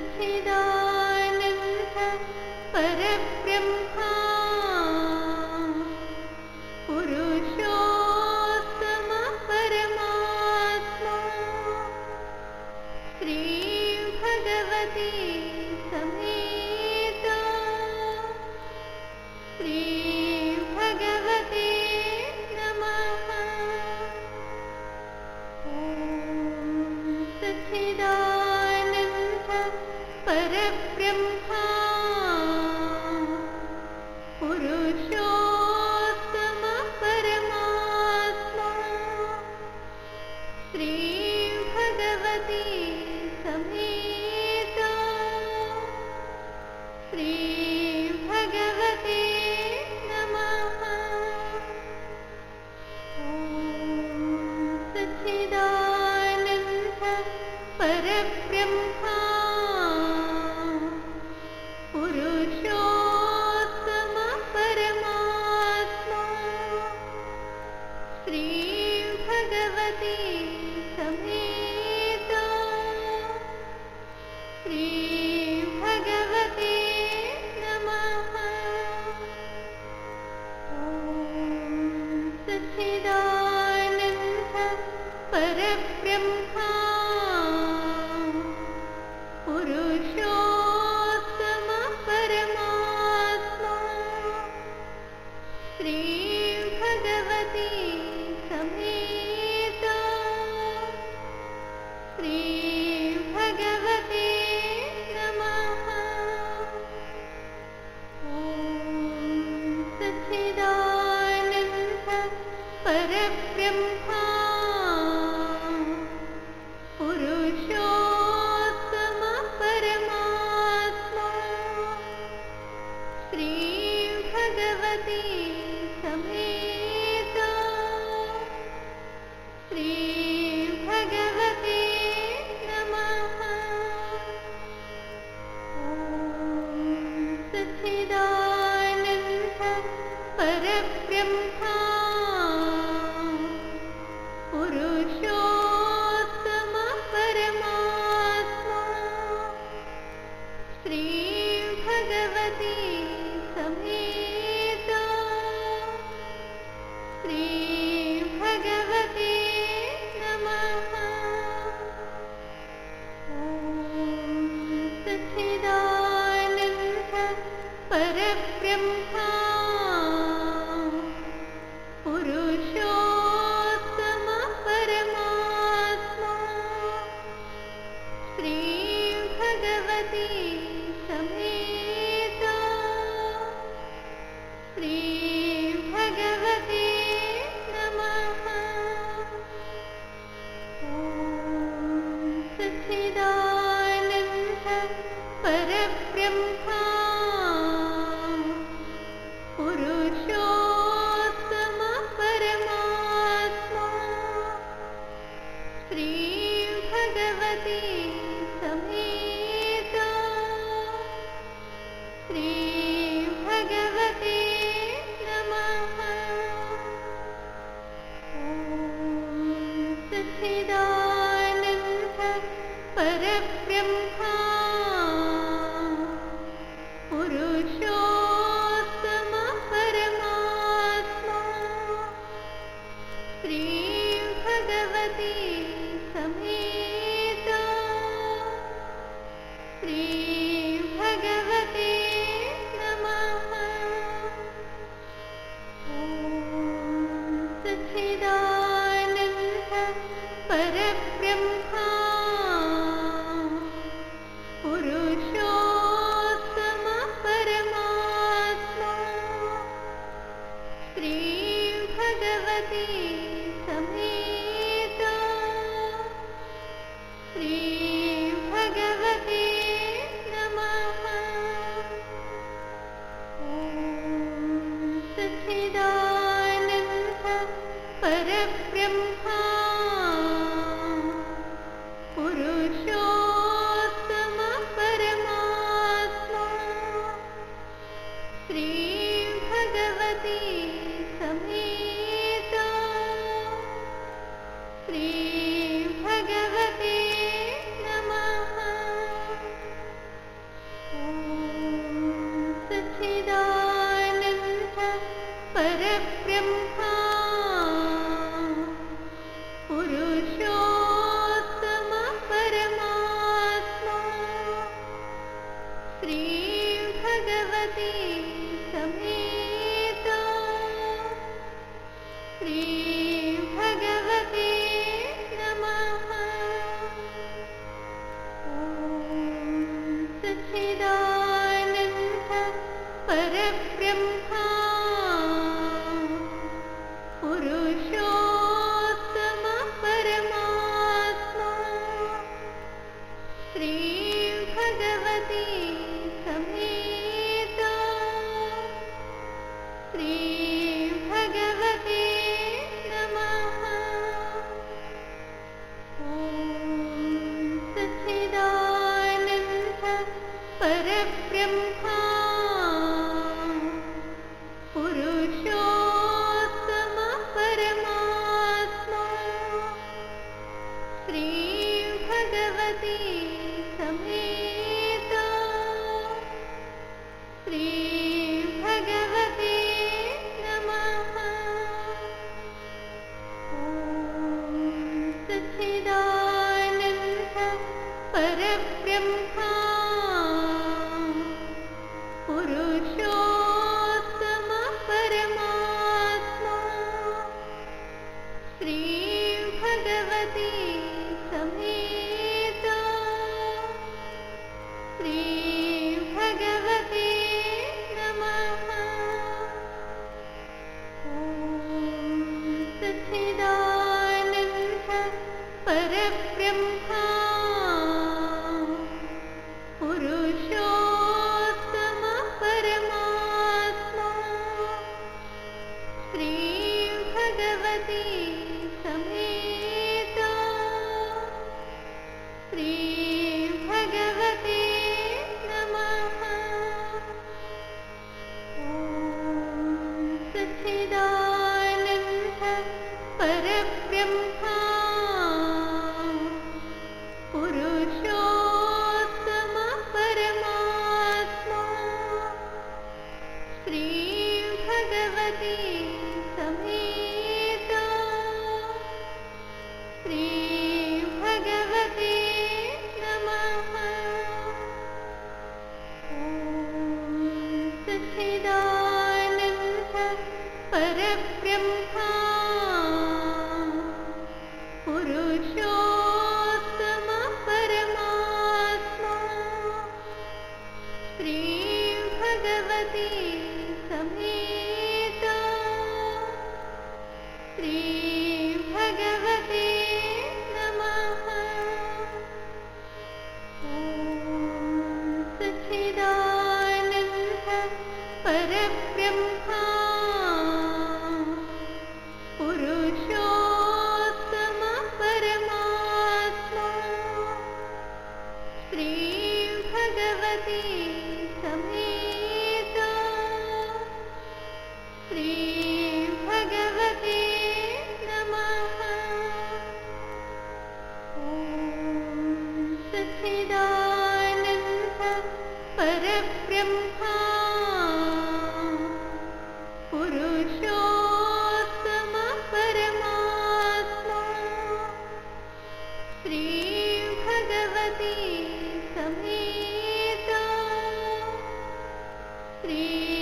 सच्चिदानन्द परब्रह्मा पुरुषोत्तम परमात्मा श्री भगवती समेत श्री भगवते नमः। ॐ सच्चिदानन्द परब्रह्मा पुरुषोत्तम परमात्मा श्री भगवती समेत श्री भगवते नमः। ॐ सच्चिदानन्द परब्रह्मा पुरुषोत्तम परमात्मा श्री भगवती समेत श्री भगवते नमः। ॐ सच्चिदानन्द परब्रह्मा पुरुषोत्तम परमात्मा श्री भगवती समेत श्री भगवते नमः। ॐ सच्चिदानन्द परब्रह्मा पुरुषोत्तम परमात्मा श्री भगवती समेत श्री भगवते नमः। ॐ सच्चिदानन्द परब्रह्मा पुरुषोत्तम परमात्मा श्री भगवती समेत श्री भगवते नमः। ॐ सच्चिदानन्द परब्रह्मा पुरुषोत्तम परमात्मा श्री भगवती समेत श्री भगवते नमः। ॐ सच्चिदानन्द परब्रह्मा पुरुषोत्तम परमात्मा श्री भगवती समेत श्री भगवते नमः। ॐ सच्चिदानन्द परब्रह्मा पुरुषोत्तम परमात्मा श्री भगवती समेत श्री भगवते नमः। ॐ सच्चिदानन्द परब्रह्मा पुरुषोत्तम परमात्मा श्री भगवती समेत श्री भगवते नमः। ॐ सच्चिदानन्द परब्रह्मा पुरुषोत्तम परमात्मा श्री भगवती समेत श्री भगवते सच्चिदानन्द परब्रह्मा पुरुषोत्तम परमात्मा श्री भगवती समेत श्री भगवते नमः। सच्चिदानन्द परब्रह्मा पुरुषोत्तम परमात्मा श्री भगवती समेत श्री भगवते नमः। सच्चिदानन्द परब्रह्मा पुरुषोत्तम परमात्मा श्री भगवती समेत श्री भगवते नमः। सच्चिदानन्द परब्रह्मा पुरुषोत्तम परमात्मा श्री भगवती समेत श्री भगवते नमः। सच्चिदानन्द परब्रह्मा पुरुषोत्तम परमात्मा श्री भगवती समेत श्री भगवते नमः। सच्चिदानन्द परब्रह्मा पुरुषोत्तम परमात्मा श्री भगवती समेत श्री भगवते नमः। सच्चिदानन्द परब्रह्मा पुरुषोत्तम परमात्मा श्री भगवती समेत श्री